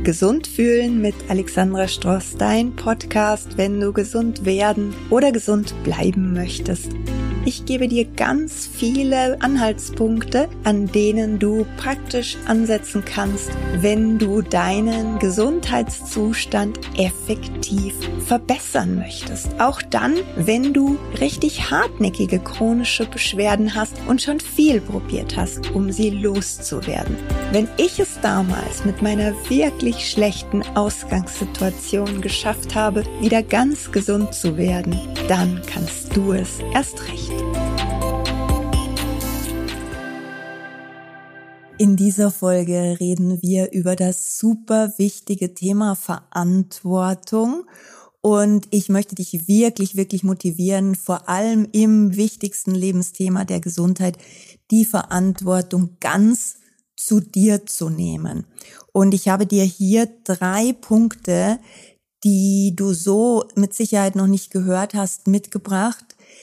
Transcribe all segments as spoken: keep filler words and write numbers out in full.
Gesund fühlen mit Alexandra Stross, dein Podcast, wenn du gesund werden oder gesund bleiben möchtest. Ich gebe dir ganz viele Anhaltspunkte, an denen du praktisch ansetzen kannst, wenn du deinen Gesundheitszustand effektiv verbessern möchtest. Auch dann, wenn du richtig hartnäckige chronische Beschwerden hast und schon viel probiert hast, um sie loszuwerden. Wenn ich es damals mit meiner wirklich schlechten Ausgangssituation geschafft habe, wieder ganz gesund zu werden, dann kannst du es erst recht. In dieser Folge reden wir über das super wichtige Thema Verantwortung und ich möchte dich wirklich, wirklich motivieren, vor allem im wichtigsten Lebensthema der Gesundheit, die Verantwortung ganz zu dir zu nehmen. Und ich habe dir hier drei Punkte, die du so mit Sicherheit noch nicht gehört hast, mitgebracht,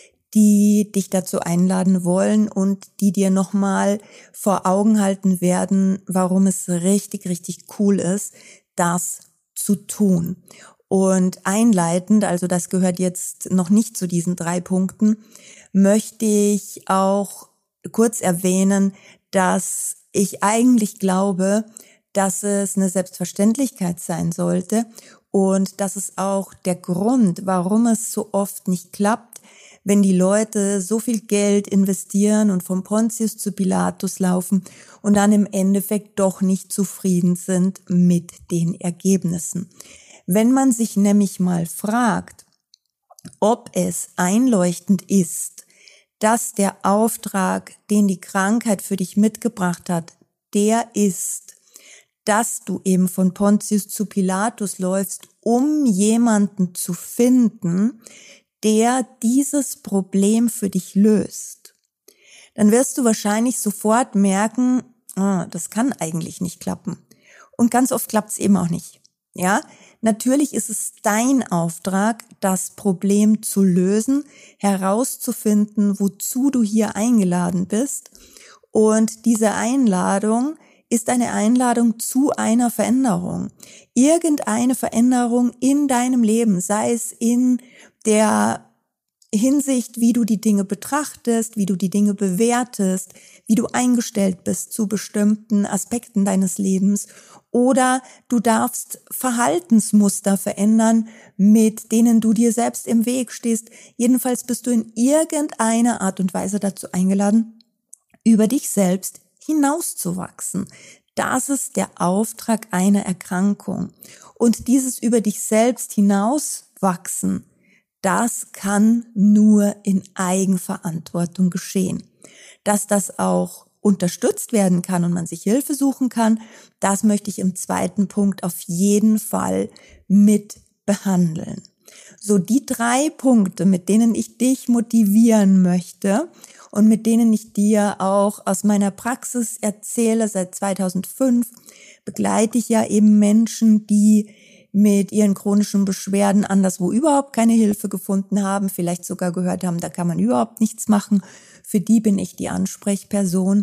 die dich dazu einladen wollen und die dir nochmal vor Augen halten werden, warum es richtig, richtig cool ist, das zu tun. Und einleitend, also das gehört jetzt noch nicht zu diesen drei Punkten, möchte ich auch kurz erwähnen, dass ich eigentlich glaube, dass es eine Selbstverständlichkeit sein sollte und das ist auch der Grund, warum es so oft nicht klappt, wenn die Leute so viel Geld investieren und vom Pontius zu Pilatus laufen und dann im Endeffekt doch nicht zufrieden sind mit den Ergebnissen. Wenn man sich nämlich mal fragt, ob es einleuchtend ist, dass der Auftrag, den die Krankheit für dich mitgebracht hat, der ist, dass du eben von Pontius zu Pilatus läufst, um jemanden zu finden, der dieses Problem für dich löst, dann wirst du wahrscheinlich sofort merken, oh, das kann eigentlich nicht klappen. Und ganz oft klappt es eben auch nicht. Ja, natürlich ist es dein Auftrag, das Problem zu lösen, herauszufinden, wozu du hier eingeladen bist. Und diese Einladung ist eine Einladung zu einer Veränderung. Irgendeine Veränderung in deinem Leben, sei es in der Hinsicht, wie du die Dinge betrachtest, wie du die Dinge bewertest, wie du eingestellt bist zu bestimmten Aspekten deines Lebens, oder du darfst Verhaltensmuster verändern, mit denen du dir selbst im Weg stehst. Jedenfalls bist du in irgendeiner Art und Weise dazu eingeladen, über dich selbst hinauszuwachsen. Das ist der Auftrag einer Erkrankung. Und dieses über dich selbst hinauswachsen, das kann nur in Eigenverantwortung geschehen. Dass das auch unterstützt werden kann und man sich Hilfe suchen kann, das möchte ich im zweiten Punkt auf jeden Fall mit behandeln. So, die drei Punkte, mit denen ich dich motivieren möchte und mit denen ich dir auch aus meiner Praxis erzähle, seit zweitausendfünf begleite ich ja eben Menschen, die mit ihren chronischen Beschwerden anderswo überhaupt keine Hilfe gefunden haben, vielleicht sogar gehört haben, da kann man überhaupt nichts machen. Für die bin ich die Ansprechperson.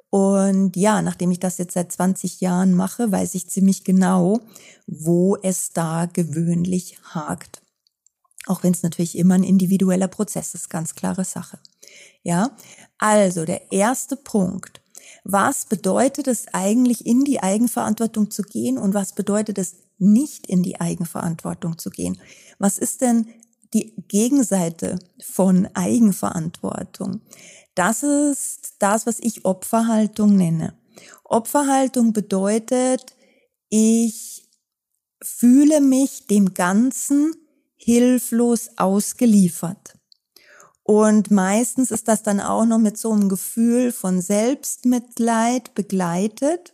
Und ja, nachdem ich das jetzt seit zwanzig Jahren mache, weiß ich ziemlich genau, wo es da gewöhnlich hakt. Auch wenn es natürlich immer ein individueller Prozess ist, ganz klare Sache. Ja, also der erste Punkt. Was bedeutet es eigentlich, in die Eigenverantwortung zu gehen und was bedeutet es, nicht in die Eigenverantwortung zu gehen? Was ist denn die Gegenseite von Eigenverantwortung? Das ist das, was ich Opferhaltung nenne. Opferhaltung bedeutet, ich fühle mich dem Ganzen hilflos ausgeliefert. Und meistens ist das dann auch noch mit so einem Gefühl von Selbstmitleid begleitet.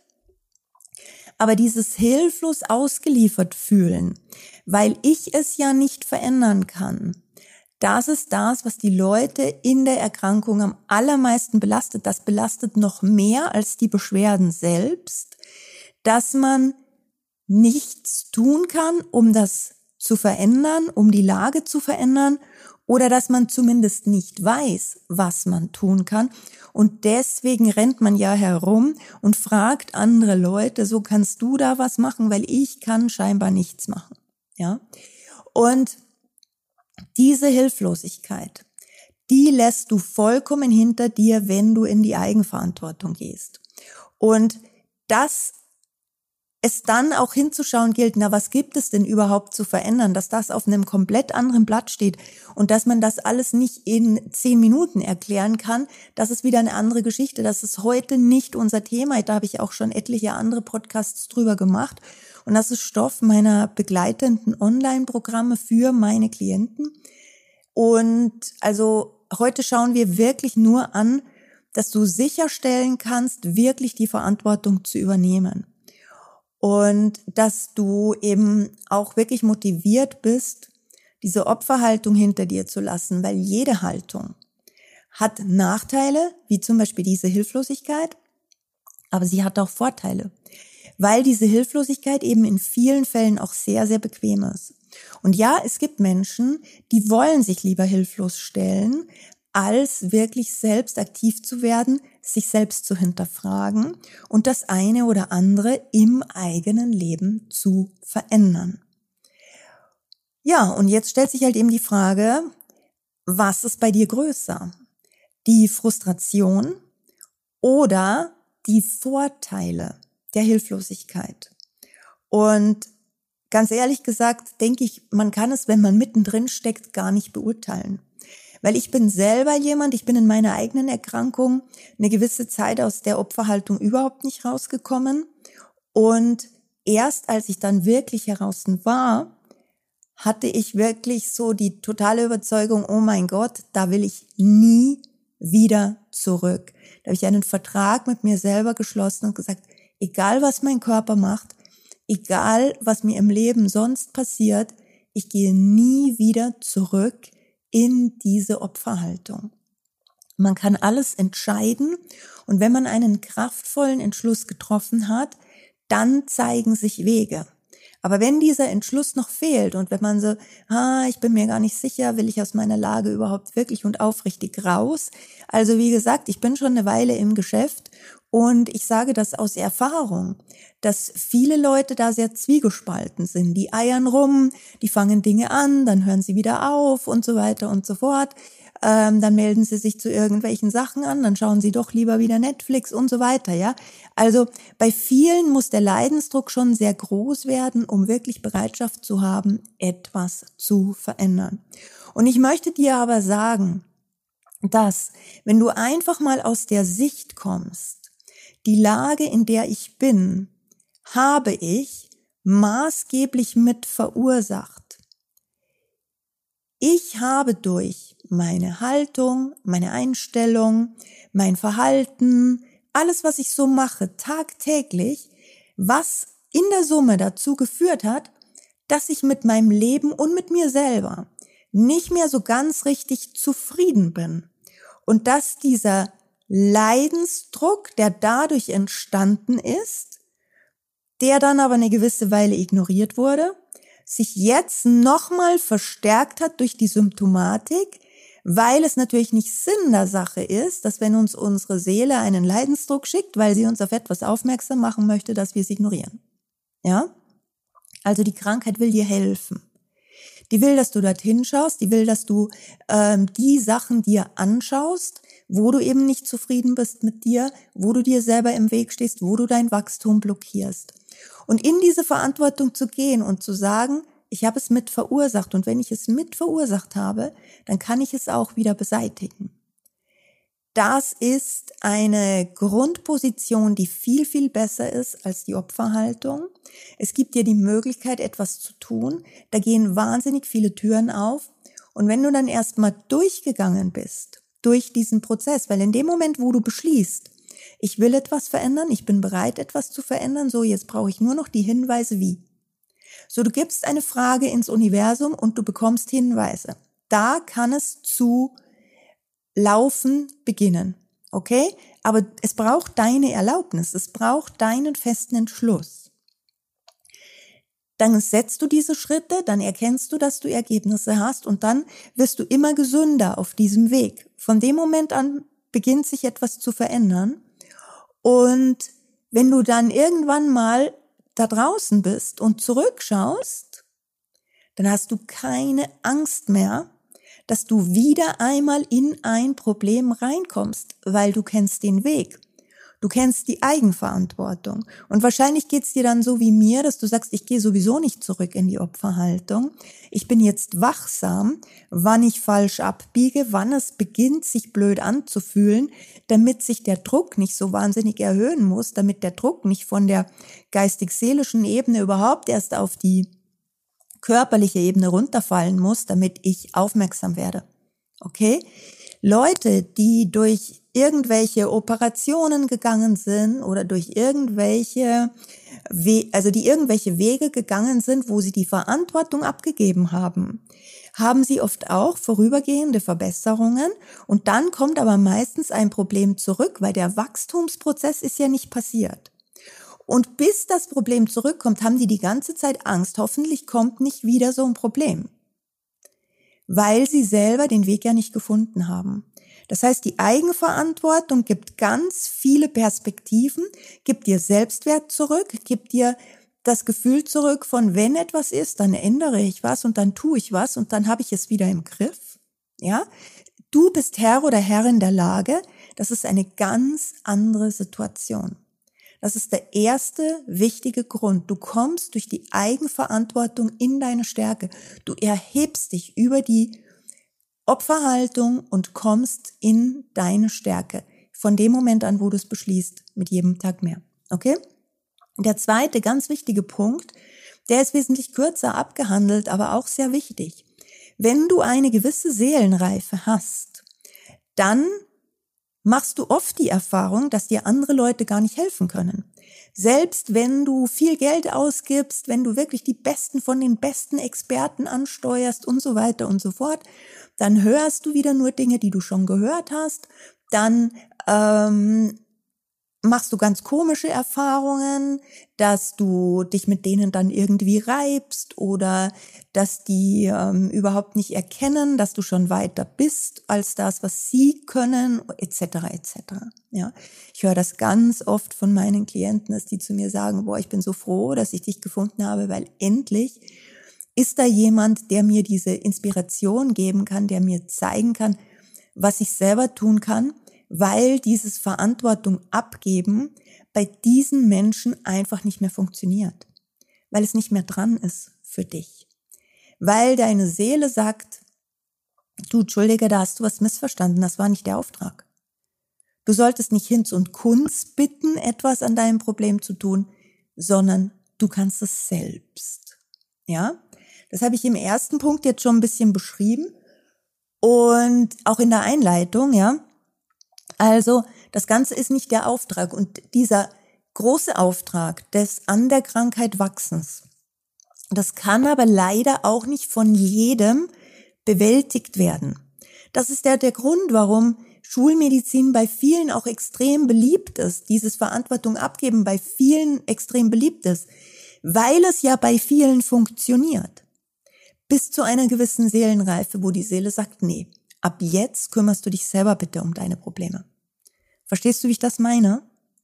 Aber dieses hilflos ausgeliefert fühlen, weil ich es ja nicht verändern kann, das ist das, was die Leute in der Erkrankung am allermeisten belastet. Das belastet noch mehr als die Beschwerden selbst, dass man nichts tun kann, um das zu verändern, um die Lage zu verändern oder dass man zumindest nicht weiß, was man tun kann. Und deswegen rennt man ja herum und fragt andere Leute, so kannst du da was machen, weil ich kann scheinbar nichts machen. Ja? Und diese Hilflosigkeit, die lässt du vollkommen hinter dir, wenn du in die Eigenverantwortung gehst. Und das es dann auch hinzuschauen gilt, na, was gibt es denn überhaupt zu verändern, dass das auf einem komplett anderen Blatt steht und dass man das alles nicht in zehn Minuten erklären kann, das ist wieder eine andere Geschichte. Das ist heute nicht unser Thema. Da habe ich auch schon etliche andere Podcasts drüber gemacht. Und das ist Stoff meiner begleitenden Online-Programme für meine Klienten. Und also heute schauen wir wirklich nur an, dass du sicherstellen kannst, wirklich die Verantwortung zu übernehmen. Und dass du eben auch wirklich motiviert bist, diese Opferhaltung hinter dir zu lassen, weil jede Haltung hat Nachteile, wie zum Beispiel diese Hilflosigkeit, aber sie hat auch Vorteile, weil diese Hilflosigkeit eben in vielen Fällen auch sehr, sehr bequem ist. Und ja, es gibt Menschen, die wollen sich lieber hilflos stellen, als wirklich selbst aktiv zu werden, sich selbst zu hinterfragen und das eine oder andere im eigenen Leben zu verändern. Ja, und jetzt stellt sich halt eben die Frage, was ist bei dir größer? Die Frustration oder die Vorteile der Hilflosigkeit? Und ganz ehrlich gesagt, denke ich, man kann es, wenn man mittendrin steckt, gar nicht beurteilen. Weil ich bin selber jemand, ich bin in meiner eigenen Erkrankung eine gewisse Zeit aus der Opferhaltung überhaupt nicht rausgekommen. Und erst als ich dann wirklich heraus war, hatte ich wirklich so die totale Überzeugung, oh mein Gott, da will ich nie wieder zurück. Da habe ich einen Vertrag mit mir selber geschlossen und gesagt, egal was mein Körper macht, egal was mir im Leben sonst passiert, ich gehe nie wieder zurück in diese Opferhaltung. Man kann alles entscheiden und wenn man einen kraftvollen Entschluss getroffen hat, dann zeigen sich Wege. Aber wenn dieser Entschluss noch fehlt und wenn man so, ah, ich bin mir gar nicht sicher, will ich aus meiner Lage überhaupt wirklich und aufrichtig raus? Also wie gesagt, ich bin schon eine Weile im Geschäft und ich sage das aus Erfahrung, dass viele Leute da sehr zwiegespalten sind. Die eiern rum, die fangen Dinge an, dann hören sie wieder auf und so weiter und so fort. Ähm, dann melden sie sich zu irgendwelchen Sachen an, dann schauen sie doch lieber wieder Netflix und so weiter, ja. Also bei vielen muss der Leidensdruck schon sehr groß werden, um wirklich Bereitschaft zu haben, etwas zu verändern. Und ich möchte dir aber sagen, dass wenn du einfach mal aus der Sicht kommst, die Lage, in der ich bin, habe ich maßgeblich mit verursacht. Ich habe durch meine Haltung, meine Einstellung, mein Verhalten, alles, was ich so mache, tagtäglich, was in der Summe dazu geführt hat, dass ich mit meinem Leben und mit mir selber nicht mehr so ganz richtig zufrieden bin. Und dass dieser Leidensdruck, der dadurch entstanden ist, der dann aber eine gewisse Weile ignoriert wurde, sich jetzt nochmal verstärkt hat durch die Symptomatik, weil es natürlich nicht Sinn der Sache ist, dass wenn uns unsere Seele einen Leidensdruck schickt, weil sie uns auf etwas aufmerksam machen möchte, dass wir es ignorieren. Ja? Also die Krankheit will dir helfen. Die will, dass du dorthin schaust, die will, dass du ähm, die Sachen dir anschaust, wo du eben nicht zufrieden bist mit dir, wo du dir selber im Weg stehst, wo du dein Wachstum blockierst. Und in diese Verantwortung zu gehen und zu sagen, ich habe es mit verursacht und wenn ich es mit verursacht habe, dann kann ich es auch wieder beseitigen. Das ist eine Grundposition, die viel, viel besser ist als die Opferhaltung. Es gibt dir die Möglichkeit, etwas zu tun. Da gehen wahnsinnig viele Türen auf. Und wenn du dann erstmal durchgegangen bist, durch diesen Prozess, weil in dem Moment, wo du beschließt, ich will etwas verändern, ich bin bereit, etwas zu verändern, so jetzt brauche ich nur noch die Hinweise, wie. So, du gibst eine Frage ins Universum und du bekommst Hinweise. Da kann es zu laufen beginnen, okay? Aber es braucht deine Erlaubnis, es braucht deinen festen Entschluss. dann setzt du diese Schritte, dann erkennst du, dass du Ergebnisse hast und dann wirst du immer gesünder auf diesem Weg. Von dem Moment an beginnt sich etwas zu verändern und wenn du dann irgendwann mal da draußen bist und zurückschaust, dann hast du keine Angst mehr, dass du wieder einmal in ein Problem reinkommst, weil du kennst den Weg. Du kennst die Eigenverantwortung. Und wahrscheinlich geht's dir dann so wie mir, dass du sagst, ich gehe sowieso nicht zurück in die Opferhaltung. Ich bin jetzt wachsam, wann ich falsch abbiege, wann es beginnt, sich blöd anzufühlen, damit sich der Druck nicht so wahnsinnig erhöhen muss, damit der Druck nicht von der geistig-seelischen Ebene überhaupt erst auf die körperliche Ebene runterfallen muss, damit ich aufmerksam werde. Okay? Leute, die durch irgendwelche Operationen gegangen sind oder durch irgendwelche, We- also die irgendwelche Wege gegangen sind, wo sie die Verantwortung abgegeben haben, haben sie oft auch vorübergehende Verbesserungen und dann kommt aber meistens ein Problem zurück, weil der Wachstumsprozess ist ja nicht passiert. Und bis das Problem zurückkommt, haben die die ganze Zeit Angst, hoffentlich kommt nicht wieder so ein Problem, weil sie selber den Weg ja nicht gefunden haben. Das heißt, die Eigenverantwortung gibt ganz viele Perspektiven, gibt dir Selbstwert zurück, gibt dir das Gefühl zurück von, wenn etwas ist, dann ändere ich was und dann tue ich was und dann habe ich es wieder im Griff. Ja, du bist Herr oder Herrin der Lage, das ist eine ganz andere Situation. Das ist der erste wichtige Grund. Du kommst durch die Eigenverantwortung in deine Stärke. Du erhebst dich über die Opferhaltung und kommst in deine Stärke. Von dem Moment an, wo du es beschließt, mit jedem Tag mehr. Okay? Der zweite ganz wichtige Punkt, der ist wesentlich kürzer abgehandelt, aber auch sehr wichtig. Wenn du eine gewisse Seelenreife hast, dann machst du oft die Erfahrung, dass dir andere Leute gar nicht helfen können. Selbst wenn du viel Geld ausgibst, wenn du wirklich die Besten von den besten Experten ansteuerst und so weiter und so fort, dann hörst du wieder nur Dinge, die du schon gehört hast, dann ähm, machst du ganz komische Erfahrungen, dass du dich mit denen dann irgendwie reibst oder dass die ähm, überhaupt nicht erkennen, dass du schon weiter bist als das, was sie können, et cetera et cetera. Ja, ich höre das ganz oft von meinen Klienten, dass die zu mir sagen, boah, ich bin so froh, dass ich dich gefunden habe, weil endlich ist da jemand, der mir diese Inspiration geben kann, der mir zeigen kann, was ich selber tun kann, weil dieses Verantwortung abgeben bei diesen Menschen einfach nicht mehr funktioniert, weil es nicht mehr dran ist für dich, weil deine Seele sagt, du, Entschuldige, da hast du was missverstanden, das war nicht der Auftrag. Du solltest nicht Hinz und Kunz bitten, etwas an deinem Problem zu tun, sondern du kannst es selbst. Ja, das habe ich im ersten Punkt jetzt schon ein bisschen beschrieben und auch in der Einleitung, ja. Also, das Ganze ist nicht der Auftrag und dieser große Auftrag des an der Krankheit Wachsens, das kann aber leider auch nicht von jedem bewältigt werden. Das ist der, der Grund, warum Schulmedizin bei vielen auch extrem beliebt ist, dieses Verantwortung abgeben bei vielen extrem beliebt ist, weil es ja bei vielen funktioniert. Bis zu einer gewissen Seelenreife, wo die Seele sagt, nee, ab jetzt kümmerst du dich selber bitte um deine Probleme. Verstehst du, wie ich das meine?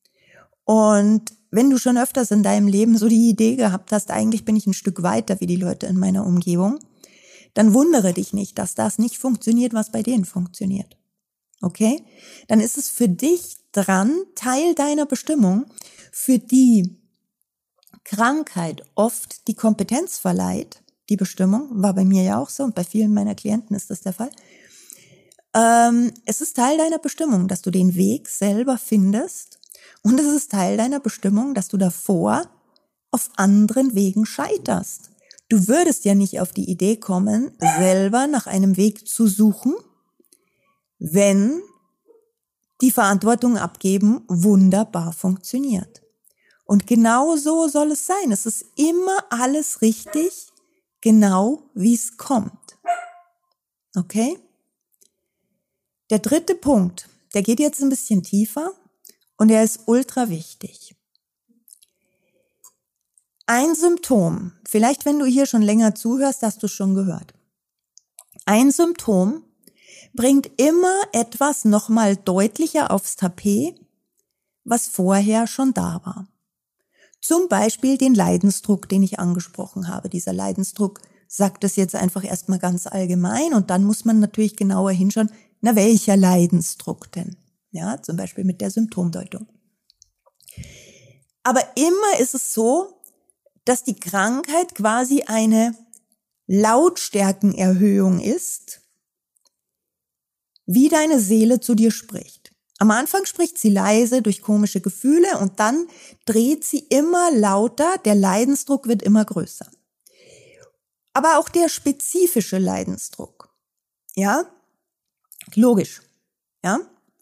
Und wenn du schon öfters in deinem Leben so die Idee gehabt hast, eigentlich bin ich ein Stück weiter wie die Leute in meiner Umgebung, dann wundere dich nicht, dass das nicht funktioniert, was bei denen funktioniert. Okay? Dann ist es für dich dran, Teil deiner Bestimmung, für die Krankheit oft die Kompetenz verleiht. Die Bestimmung war bei mir ja auch so und bei vielen meiner Klienten ist das der Fall. Ähm, es ist Teil deiner Bestimmung, dass du den Weg selber findest und es ist Teil deiner Bestimmung, dass du davor auf anderen Wegen scheiterst. Du würdest ja nicht auf die Idee kommen, selber nach einem Weg zu suchen, wenn die Verantwortung abgeben wunderbar funktioniert. Und genau so soll es sein. Es ist immer alles richtig, genau wie es kommt. Okay? Der dritte Punkt, der geht jetzt ein bisschen tiefer und er ist ultra wichtig. Ein Symptom, vielleicht wenn du hier schon länger zuhörst, hast du es schon gehört. Ein Symptom bringt immer etwas nochmal deutlicher aufs Tapet, was vorher schon da war. Zum Beispiel den Leidensdruck, den ich angesprochen habe. Dieser Leidensdruck sagt es jetzt einfach erstmal ganz allgemein und dann muss man natürlich genauer hinschauen, na welcher Leidensdruck denn? Ja, zum Beispiel mit der Symptomdeutung. Aber immer ist es so, dass die Krankheit quasi eine Lautstärkenerhöhung ist, wie deine Seele zu dir spricht. Am Anfang spricht sie leise durch komische Gefühle und dann dreht sie immer lauter, der Leidensdruck wird immer größer. Aber auch der spezifische Leidensdruck, ja, logisch, ja.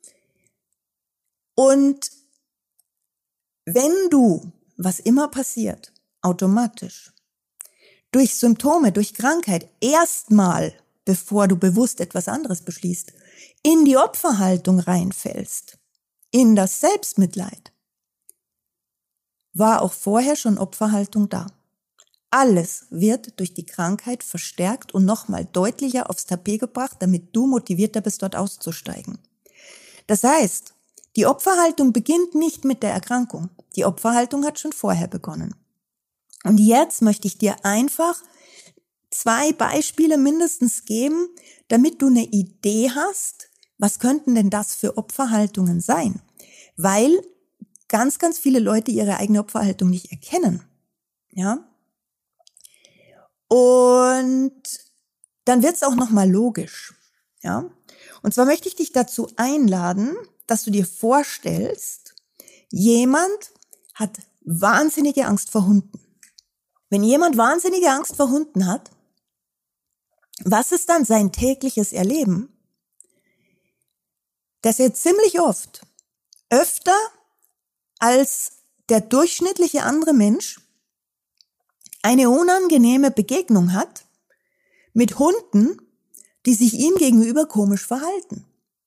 Und wenn du, was immer passiert, automatisch, durch Symptome, durch Krankheit, erstmal, bevor du bewusst etwas anderes beschließt, in die Opferhaltung reinfällst, in das Selbstmitleid, war auch vorher schon Opferhaltung da. Alles wird durch die Krankheit verstärkt und nochmal deutlicher aufs Tapet gebracht, damit du motivierter bist, dort auszusteigen. Das heißt, die Opferhaltung beginnt nicht mit der Erkrankung. Die Opferhaltung hat schon vorher begonnen. Und jetzt möchte ich dir einfach zwei Beispiele mindestens geben, damit du eine Idee hast, was könnten denn das für Opferhaltungen sein? Weil ganz, ganz viele Leute ihre eigene Opferhaltung nicht erkennen. Ja? Und dann wird's auch nochmal logisch. Ja? Und zwar möchte ich dich dazu einladen, dass du dir vorstellst, jemand hat wahnsinnige Angst vor Hunden. Wenn jemand wahnsinnige Angst vor Hunden hat, was ist dann sein tägliches Erleben? Dass er ziemlich oft, öfter als der durchschnittliche andere Mensch, eine unangenehme Begegnung hat mit Hunden, die sich ihm gegenüber komisch verhalten.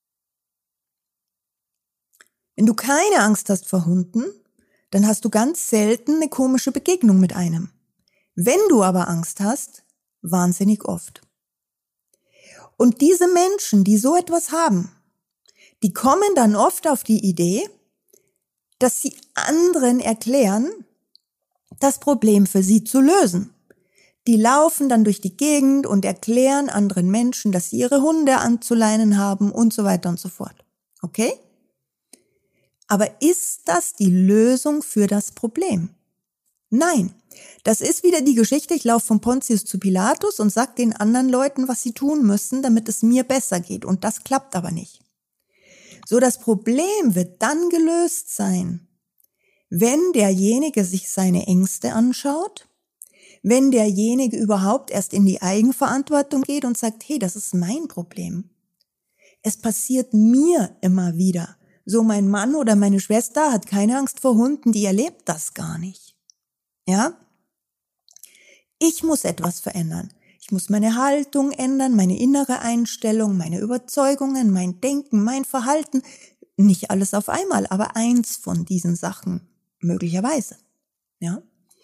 Wenn du keine Angst hast vor Hunden, dann hast du ganz selten eine komische Begegnung mit einem. Wenn du aber Angst hast, wahnsinnig oft. Und diese Menschen, die so etwas haben, die kommen dann oft auf die Idee, dass sie anderen erklären, das Problem für sie zu lösen. Die laufen dann durch die Gegend und erklären anderen Menschen, dass sie ihre Hunde anzuleinen haben und so weiter und so fort. Okay? Aber ist das die Lösung für das Problem? Nein. Das ist wieder die Geschichte, ich laufe von Pontius zu Pilatus und sage den anderen Leuten, was sie tun müssen, damit es mir besser geht. Und das klappt aber nicht. So, das Problem wird dann gelöst sein, wenn derjenige sich seine Ängste anschaut, wenn derjenige überhaupt erst in die Eigenverantwortung geht und sagt, hey, das ist mein Problem. Es passiert mir immer wieder. So, mein Mann oder meine Schwester hat keine Angst vor Hunden, die erlebt das gar nicht. Ja? Ich muss etwas verändern. Ich muss meine Haltung ändern, meine innere Einstellung, meine Überzeugungen, mein Denken, mein Verhalten. Nicht alles auf einmal, aber eins von diesen Sachen möglicherweise. Ja?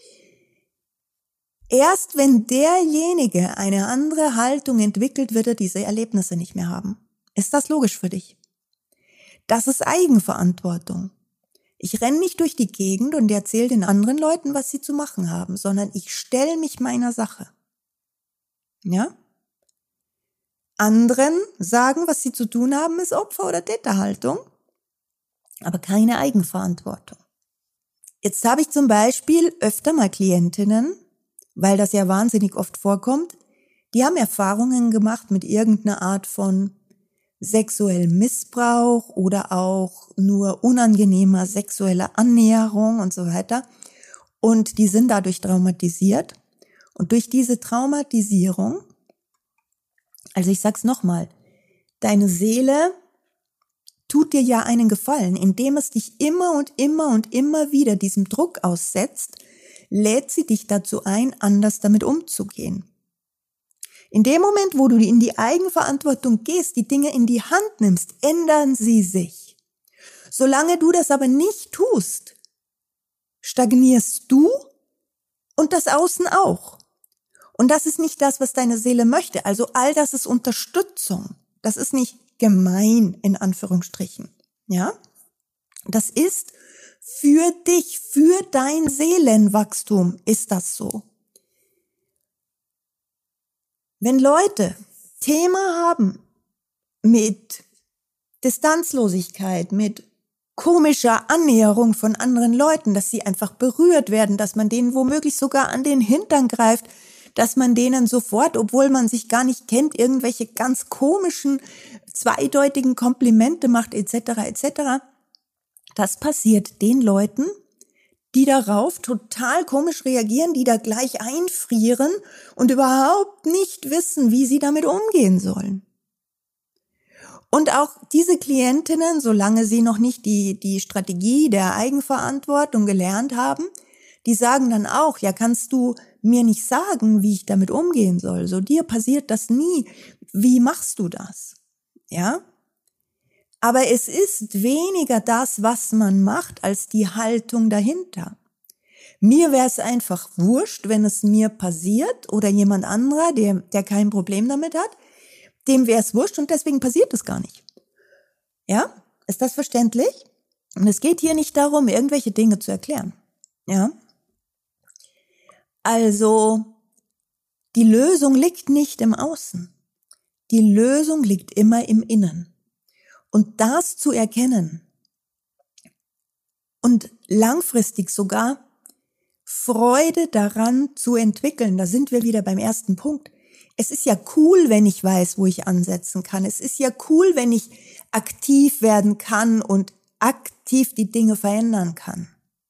Erst wenn derjenige eine andere Haltung entwickelt, wird er diese Erlebnisse nicht mehr haben. Ist das logisch für dich? Das ist Eigenverantwortung. Ich renne nicht durch die Gegend und erzähle den anderen Leuten, was sie zu machen haben, sondern ich stelle mich meiner Sache. Ja? Anderen sagen, was sie zu tun haben, ist Opfer- oder Täterhaltung, aber keine Eigenverantwortung. Jetzt habe ich zum Beispiel öfter mal Klientinnen, weil das ja wahnsinnig oft vorkommt, die haben Erfahrungen gemacht mit irgendeiner Art von sexuellem Missbrauch oder auch nur unangenehmer sexueller Annäherung und so weiter. Und die sind dadurch traumatisiert. Und durch diese Traumatisierung, also ich sag's nochmal, deine Seele tut dir ja einen Gefallen, indem es dich immer und immer und immer wieder diesem Druck aussetzt, lädt sie dich dazu ein, anders damit umzugehen. In dem Moment, wo du in die Eigenverantwortung gehst, die Dinge in die Hand nimmst, ändern sie sich. Solange du das aber nicht tust, stagnierst du Und das Außen auch. Und das ist nicht das, was deine Seele möchte. Also all das ist Unterstützung. Das ist nicht gemein, in Anführungsstrichen. Ja? Das ist für dich, für dein Seelenwachstum ist das so. Wenn Leute Thema haben mit Distanzlosigkeit, mit komischer Annäherung von anderen Leuten, dass sie einfach berührt werden, dass man denen womöglich sogar an den Hintern greift, dass man denen sofort, obwohl man sich gar nicht kennt, irgendwelche ganz komischen, zweideutigen Komplimente macht, et cetera et cetera. Das passiert den Leuten, die darauf total komisch reagieren, die da gleich einfrieren und überhaupt nicht wissen, wie sie damit umgehen sollen. Und auch diese Klientinnen, solange sie noch nicht die, die Strategie der Eigenverantwortung gelernt haben, die sagen dann auch, ja, kannst du mir nicht sagen, wie ich damit umgehen soll? So, dir passiert das nie. Wie machst du das? Ja? Aber es ist weniger das, was man macht, als die Haltung dahinter. Mir wäre es einfach wurscht, wenn es mir passiert oder jemand anderer, der, der kein Problem damit hat, dem wäre es wurscht und deswegen passiert es gar nicht. Ja? Ist das verständlich? Und es geht hier nicht darum, irgendwelche Dinge zu erklären. Ja? Also, die Lösung liegt nicht im Außen. Die Lösung liegt immer im Innen. Und das zu erkennen und langfristig sogar Freude daran zu entwickeln, da sind wir wieder beim ersten Punkt. Es ist ja cool, wenn ich weiß, wo ich ansetzen kann. Es ist ja cool, wenn ich aktiv werden kann und aktiv die Dinge verändern kann.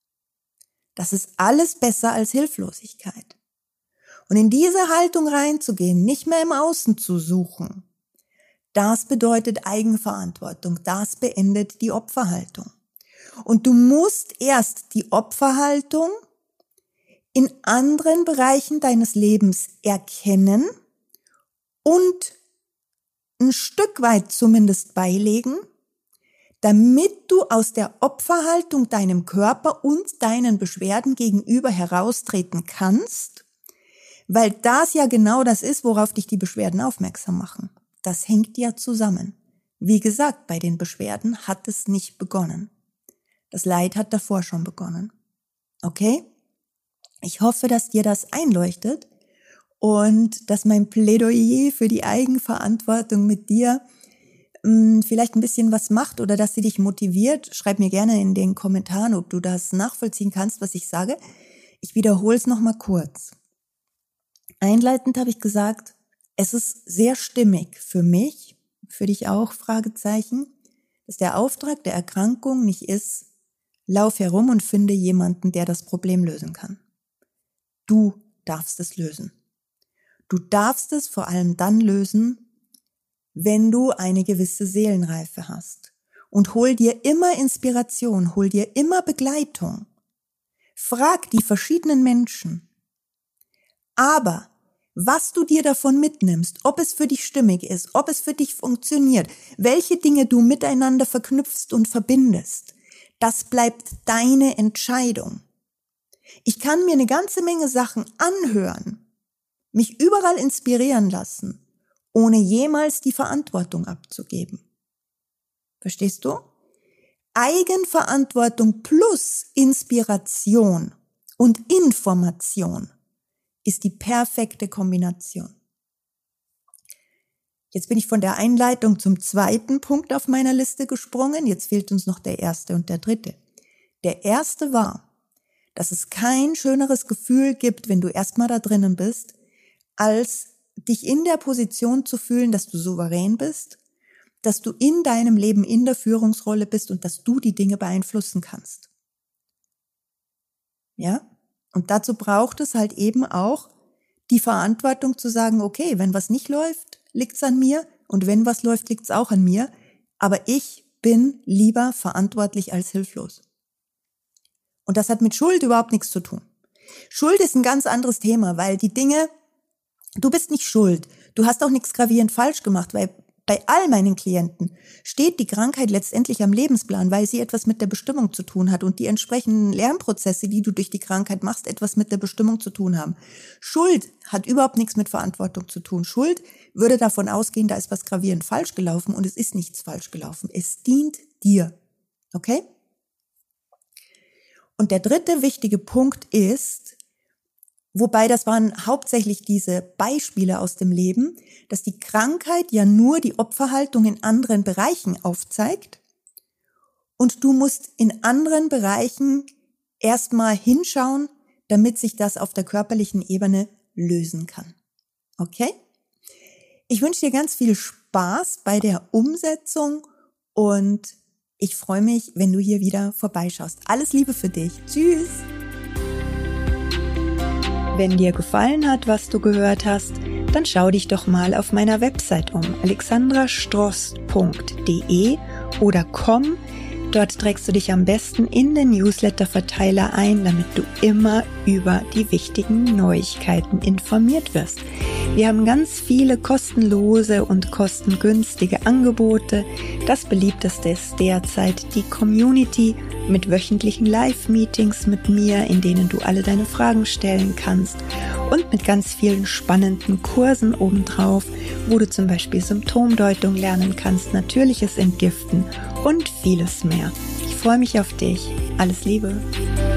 Das ist alles besser als Hilflosigkeit. Und in diese Haltung reinzugehen, nicht mehr im Außen zu suchen, das bedeutet Eigenverantwortung. Das beendet die Opferhaltung. Und du musst erst die Opferhaltung in anderen Bereichen deines Lebens erkennen und ein Stück weit zumindest beilegen, damit du aus der Opferhaltung deinem Körper und deinen Beschwerden gegenüber heraustreten kannst, weil das ja genau das ist, worauf dich die Beschwerden aufmerksam machen. Das hängt ja zusammen. Wie gesagt, bei den Beschwerden hat es nicht begonnen. Das Leid hat davor schon begonnen. Okay? Ich hoffe, dass dir das einleuchtet und dass mein Plädoyer für die Eigenverantwortung mit dir mh, vielleicht ein bisschen was macht oder dass sie dich motiviert. Schreib mir gerne in den Kommentaren, ob du das nachvollziehen kannst, was ich sage. Ich wiederhole es nochmal kurz. Einleitend habe ich gesagt, es ist sehr stimmig für mich, für dich auch, Fragezeichen, dass der Auftrag der Erkrankung nicht ist, lauf herum und finde jemanden, der das Problem lösen kann. Du darfst es lösen. Du darfst es vor allem dann lösen, wenn du eine gewisse Seelenreife hast. Und hol dir immer Inspiration, hol dir immer Begleitung. Frag die verschiedenen Menschen. Aber was du dir davon mitnimmst, ob es für dich stimmig ist, ob es für dich funktioniert, welche Dinge du miteinander verknüpfst und verbindest, das bleibt deine Entscheidung. Ich kann mir eine ganze Menge Sachen anhören, mich überall inspirieren lassen, ohne jemals die Verantwortung abzugeben. Verstehst du? Eigenverantwortung plus Inspiration und Information ist die perfekte Kombination. Jetzt bin ich von der Einleitung zum zweiten Punkt auf meiner Liste gesprungen. Jetzt fehlt uns noch der erste und der dritte. Der erste war, dass es kein schöneres Gefühl gibt, wenn du erstmal da drinnen bist, als dich in der Position zu fühlen, dass du souverän bist, dass du in deinem Leben in der Führungsrolle bist und dass du die Dinge beeinflussen kannst. Ja? Und dazu braucht es halt eben auch die Verantwortung zu sagen, okay, wenn was nicht läuft, liegt's an mir und wenn was läuft, liegt's auch an mir, aber ich bin lieber verantwortlich als hilflos. Und das hat mit Schuld überhaupt nichts zu tun. Schuld ist ein ganz anderes Thema, weil die Dinge, du bist nicht schuld, du hast auch nichts gravierend falsch gemacht, weil Bei all meinen Klienten steht die Krankheit letztendlich am Lebensplan, weil sie etwas mit der Bestimmung zu tun hat und die entsprechenden Lernprozesse, die du durch die Krankheit machst, etwas mit der Bestimmung zu tun haben. Schuld hat überhaupt nichts mit Verantwortung zu tun. Schuld würde davon ausgehen, da ist was gravierend falsch gelaufen und es ist nichts falsch gelaufen. Es dient dir. Okay? Und der dritte wichtige Punkt ist, wobei das waren hauptsächlich diese Beispiele aus dem Leben, dass die Krankheit ja nur die Opferhaltung in anderen Bereichen aufzeigt und du musst in anderen Bereichen erstmal hinschauen, damit sich das auf der körperlichen Ebene lösen kann. Okay? Ich wünsche dir ganz viel Spaß bei der Umsetzung und ich freue mich, wenn du hier wieder vorbeischaust. Alles Liebe für dich. Tschüss! Wenn dir gefallen hat, was du gehört hast, dann schau dich doch mal auf meiner Website um, alexandra stross punkt de oder komm. Dort trägst du dich am besten in den Newsletter-Verteiler ein, damit du immer über die wichtigen Neuigkeiten informiert wirst. Wir haben ganz viele kostenlose und kostengünstige Angebote. Das beliebteste ist derzeit die Community mit wöchentlichen Live-Meetings mit mir, in denen du alle deine Fragen stellen kannst und mit ganz vielen spannenden Kursen obendrauf, wo du zum Beispiel Symptomdeutung lernen kannst, natürliches Entgiften und vieles mehr. Ich freue mich auf dich. Alles Liebe!